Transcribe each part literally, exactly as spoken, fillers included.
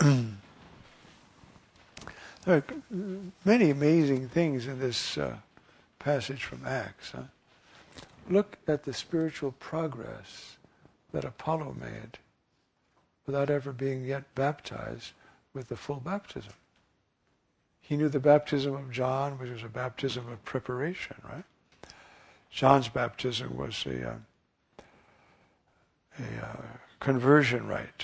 There are many amazing things in this uh, passage from Acts. Huh? Look at the spiritual progress that Apollo made without ever being yet baptized with the full baptism. He knew the baptism of John, which was a baptism of preparation, right? John's baptism was a, uh, a uh, conversion rite.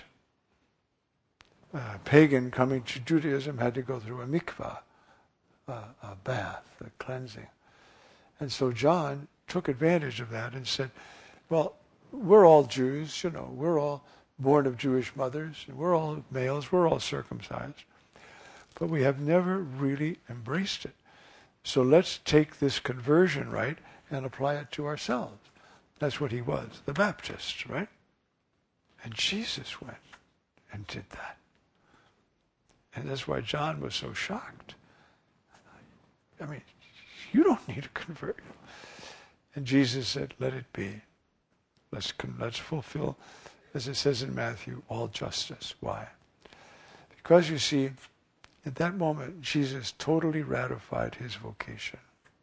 A pagan coming to Judaism had to go through a mikvah, uh, a bath, a cleansing. And so John took advantage of that and said, well, we're all Jews, you know, we're all born of Jewish mothers, and we're all males, we're all circumcised. But we have never really embraced it. So let's take this conversion rite and apply it to ourselves. That's what he was, the Baptist, right? And Jesus went and did that. And that's why John was so shocked. I mean, you don't need to convert. And Jesus said, let it be. Let's, let's fulfill, as it says in Matthew, all justice. Why? Because you see, at that moment, Jesus totally ratified his vocation.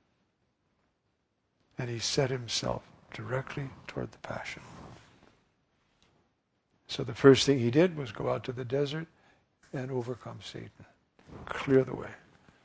And he set himself directly toward the passion. So the first thing he did was go out to the desert and overcome Satan. Clear the way.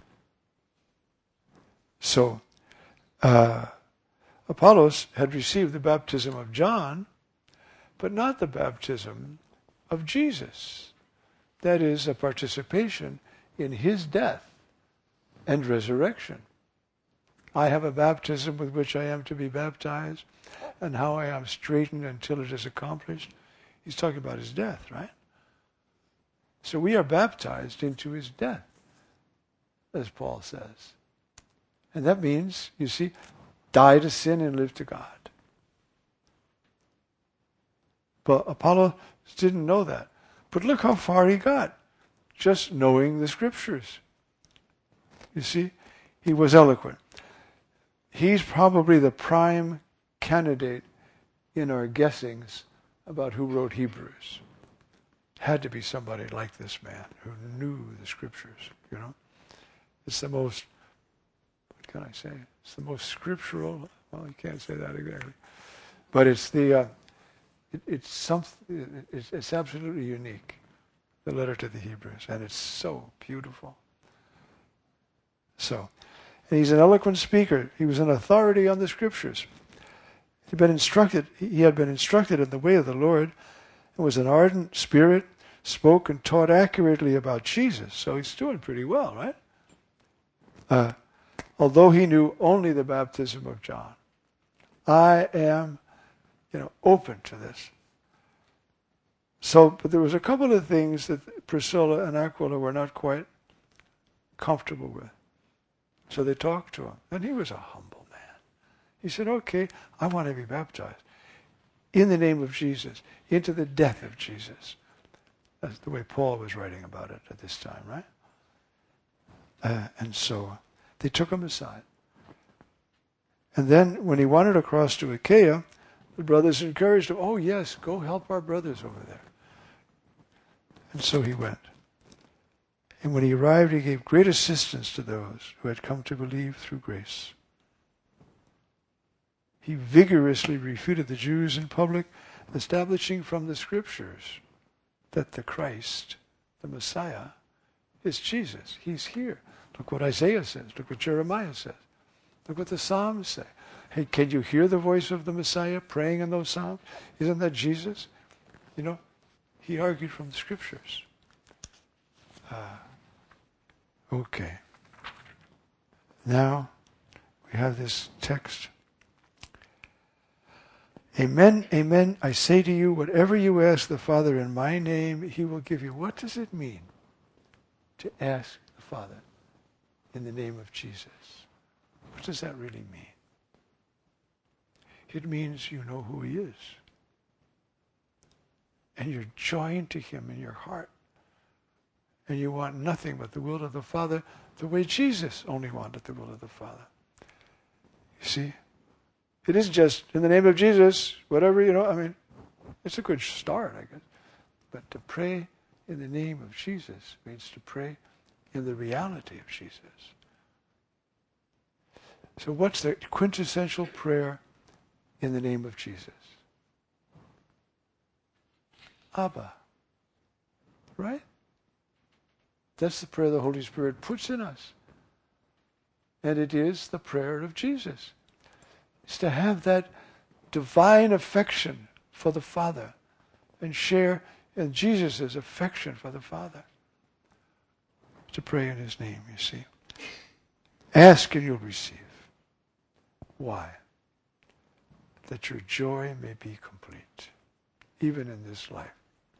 So, uh, Apollos had received the baptism of John, but not the baptism of Jesus. That is, a participation in his death and resurrection. I have a baptism with which I am to be baptized, and how I am straitened until it is accomplished. He's talking about his death, right? So we are baptized into his death, as Paul says. And that means, you see, die to sin and live to God. But Apollos didn't know that. But look how far he got, just knowing the Scriptures. You see, he was eloquent. He's probably the prime candidate in our guessings about who wrote Hebrews. Had to be somebody like this man who knew the Scriptures, you know. It's the most, what can I say? It's the most scriptural, well, you can't say that exactly. But it's the, uh, it, it's something, it's, it's absolutely unique, the letter to the Hebrews, and it's so beautiful. So, and he's an eloquent speaker. He was an authority on the Scriptures. He'd been instructed, he had been instructed in the way of the Lord, and was an ardent spirit, spoke and taught accurately about Jesus. So he's doing pretty well, right? Uh, although he knew only the baptism of John. I am, you know, open to this. So, but there was a couple of things that Priscilla and Aquila were not quite comfortable with. So they talked to him. And he was a humble man. He said, okay, I want to be baptized in the name of Jesus, into the death of Jesus. That's the way Paul was writing about it at this time, right? Uh, and so they took him aside. And then when he wanted to cross to Achaia, the brothers encouraged him, oh yes, go help our brothers over there. And so he went. And when he arrived, he gave great assistance to those who had come to believe through grace. He vigorously refuted the Jews in public, establishing from the Scriptures that the Christ, the Messiah, is Jesus. He's here. Look what Isaiah says. Look what Jeremiah says. Look what the Psalms say. Hey, can you hear the voice of the Messiah praying in those Psalms? Isn't that Jesus? You know, he argued from the Scriptures. Uh, okay. Now, we have this text. Amen, amen, I say to you, whatever you ask the Father in my name, he will give you. What does it mean to ask the Father in the name of Jesus? What does that really mean? It means you know who he is. And you're joined to him in your heart. And you want nothing but the will of the Father, the way Jesus only wanted the will of the Father. You see? It isn't just, in the name of Jesus, whatever, you know, I mean, it's a good start, I guess. But to pray in the name of Jesus means to pray in the reality of Jesus. So what's the quintessential prayer in the name of Jesus? Abba. Right? That's the prayer the Holy Spirit puts in us. And it is the prayer of Jesus. It's to have that divine affection for the Father and share in Jesus' affection for the Father. To pray in His name, you see. Ask and you'll receive. Why? That your joy may be complete, even in this life.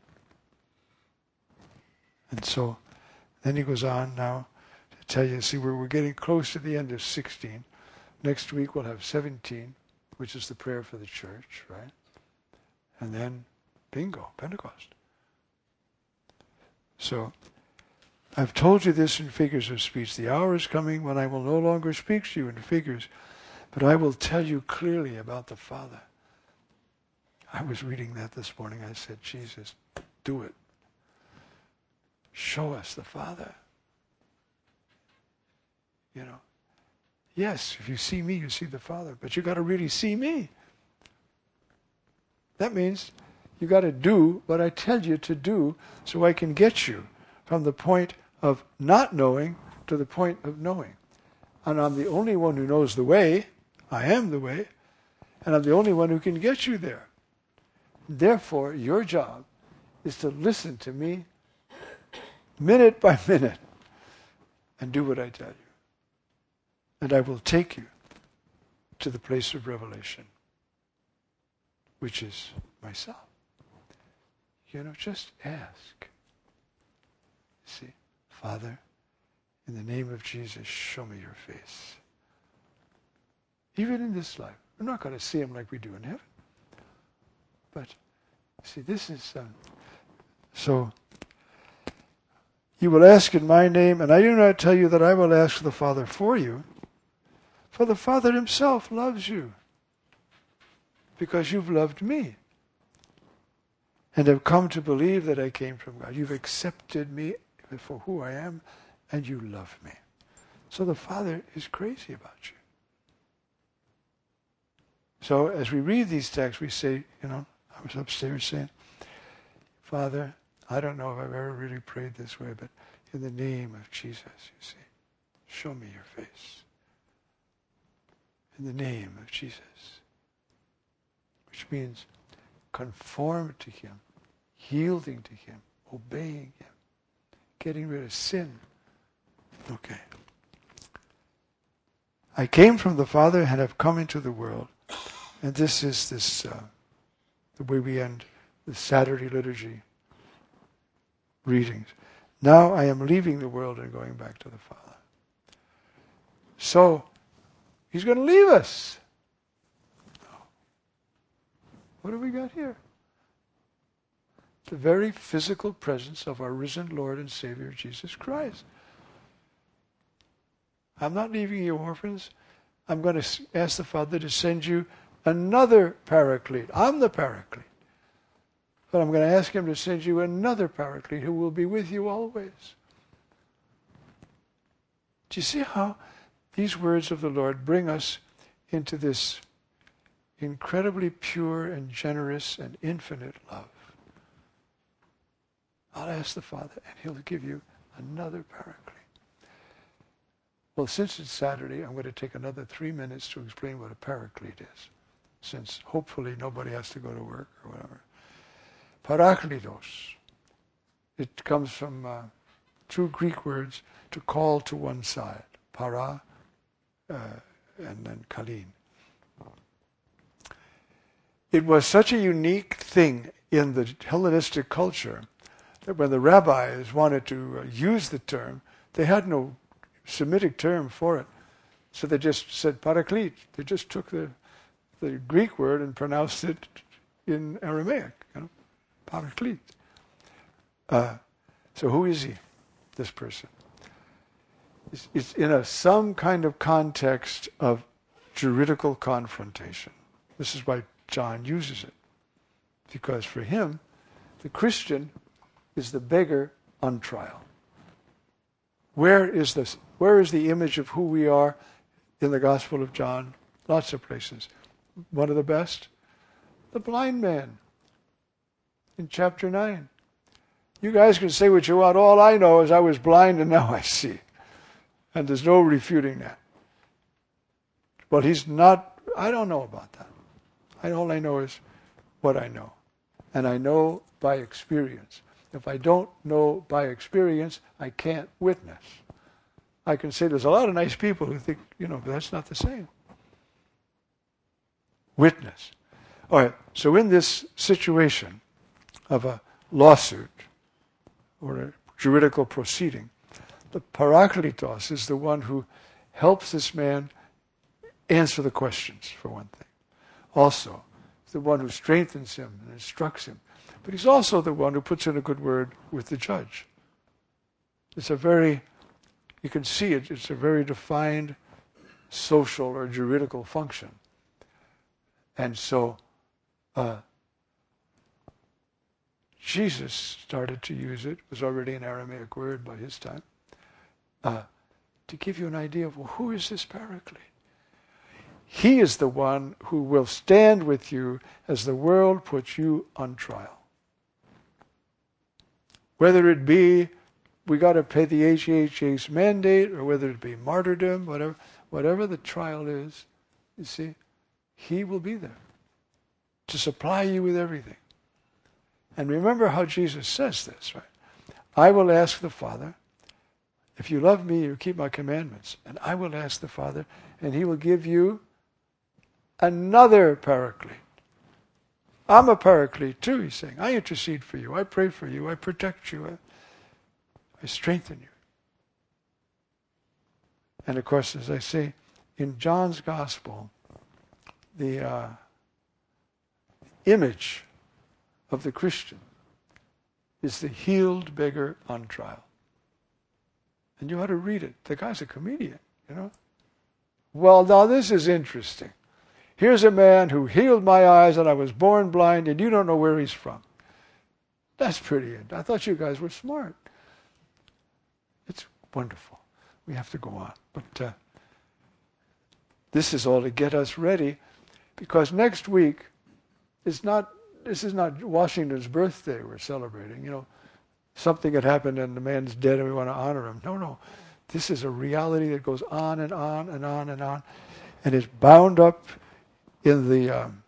And so, then he goes on now to tell you, see, we're, we're getting close to the end of sixteen. Next week we'll have seventeen, which is the prayer for the church, right? And then, bingo, Pentecost. So, I've told you this in figures of speech. The hour is coming when I will no longer speak to you in figures, but I will tell you clearly about the Father. I was reading that this morning. I said, Jesus, do it. Show us the Father. You know, yes, if you see me, you see the Father, but you got to really see me. That means you got to do what I tell you to do so I can get you from the point of not knowing to the point of knowing. And I'm the only one who knows the way. I am the way. And I'm the only one who can get you there. Therefore, your job is to listen to me minute by minute and do what I tell you. And I will take you to the place of revelation, which is myself. You know, just ask. See, Father, in the name of Jesus, show me your face. Even in this life. I'm not going to see him like we do in heaven. But, see, this is... Um, so, you will ask in my name, and I do not tell you that I will ask the Father for you, for the Father himself loves you, because you've loved me, and have come to believe that I came from God. You've accepted me for who I am, and you love me. So the Father is crazy about you. So as we read these texts, we say, you know, I was upstairs saying, Father, I don't know if I've ever really prayed this way, but in the name of Jesus, you see, show me your face. In the name of Jesus. Which means conform to him, yielding to him, obeying him, getting rid of sin. Okay. I came from the Father and have come into the world. And this is this uh, the way we end the Saturday liturgy readings. Now I am leaving the world and going back to the Father. So, he's going to leave us. What have we got here? The very physical presence of our risen Lord and Savior, Jesus Christ. I'm not leaving you orphans. I'm going to ask the Father to send you another paraclete. I'm the paraclete. But I'm going to ask him to send you another paraclete who will be with you always. Do you see how these words of the Lord bring us into this incredibly pure and generous and infinite love? I'll ask the Father and he'll give you another paraclete. Well, since it's Saturday, I'm going to take another three minutes to explain what a paraclete is, since hopefully nobody has to go to work or whatever. Parakletos. It comes from uh, two Greek words, to call to one side. Para uh, and then kalin. It was such a unique thing in the Hellenistic culture that when the rabbis wanted to uh, use the term, they had no Semitic term for it. So they just said paraclete. They just took the the Greek word and pronounced it in Aramaic, you know, paraclete. Uh, so who is he, this person? It's, it's in a some kind of context of juridical confrontation. This is why John uses it. Because for him, the Christian is the beggar on trial. Where is this? Where is the image of who we are in the Gospel of John? Lots of places. One of the best, the blind man in chapter nine. You guys can say what you want. All I know is I was blind and now I see. And there's no refuting that. But he's not, I don't know about that. I, all I know is what I know. And I know by experience. If I don't know by experience, I can't witness. I can say there's a lot of nice people who think, you know, but that's not the same. Witness. All right, so in this situation of a lawsuit or a juridical proceeding, the parakletos is the one who helps this man answer the questions, for one thing. Also, the one who strengthens him and instructs him. But he's also the one who puts in a good word with the judge. It's a very, you can see it, it's a very defined social or juridical function. And so, uh, Jesus started to use it, it was already an Aramaic word by his time, uh, to give you an idea of, well, who is this Paraclete? He is the one who will stand with you as the world puts you on trial. Whether it be, we got to pay the H H A's mandate, or whether it be martyrdom, whatever, whatever the trial is, you see, he will be there to supply you with everything. And remember how Jesus says this, right? I will ask the Father, if you love me, you keep my commandments. And I will ask the Father, and he will give you another Paraclete. I'm a Paraclete too, he's saying. I intercede for you. I pray for you. I protect you. I, I strengthen you. And of course, as I say, in John's Gospel, the uh, image of the Christian is the healed beggar on trial. And you ought to read it. The guy's a comedian, you know. Well, now this is interesting. Here's a man who healed my eyes and I was born blind and you don't know where he's from. That's pretty. I thought you guys were smart. It's wonderful. We have to go on. But uh, this is all to get us ready, because next week is not, this is not Washington's birthday we're celebrating. You know, something had happened and the man's dead and we want to honor him. No, no. This is a reality that goes on and on and on and on. And is bound up in the um,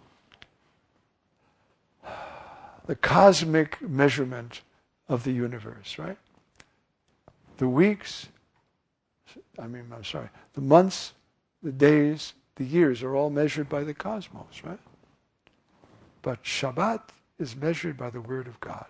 the cosmic measurement of the universe, right? The weeks, I mean, I'm sorry, the months, the days, the years are all measured by the cosmos, right? But Shabbat is measured by the Word of God.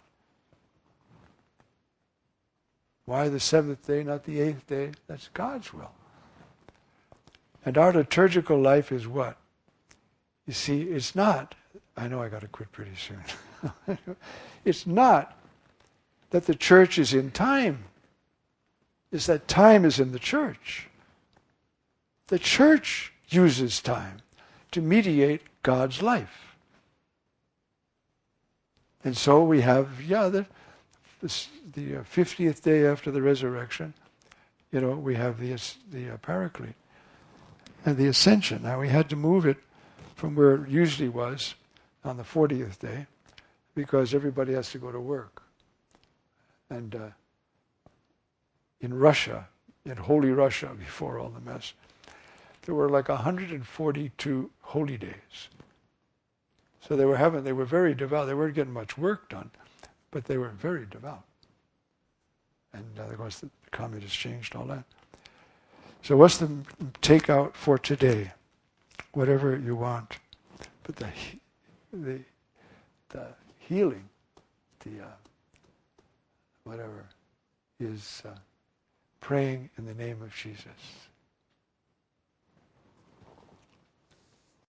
Why the seventh day, not the eighth day? That's God's will. And our liturgical life is what? You see, it's not, I know I got to quit pretty soon. It's not that the church is in time. It's that time is in the church. The church uses time to mediate God's life. And so we have, yeah, the, the, the fiftieth day after the resurrection, you know, we have the, the uh, Paraclete and the Ascension. Now we had to move it from where it usually was on the fortieth day, because everybody has to go to work. And uh, in Russia, in Holy Russia, before all the mess, there were like one hundred forty-two holy days. So they were having, they were very devout. They weren't getting much work done, but they were very devout. And uh, of course, the communists changed all that. So what's the takeout for today? Whatever you want. But the the the healing, the uh, whatever, is uh, praying in the name of Jesus.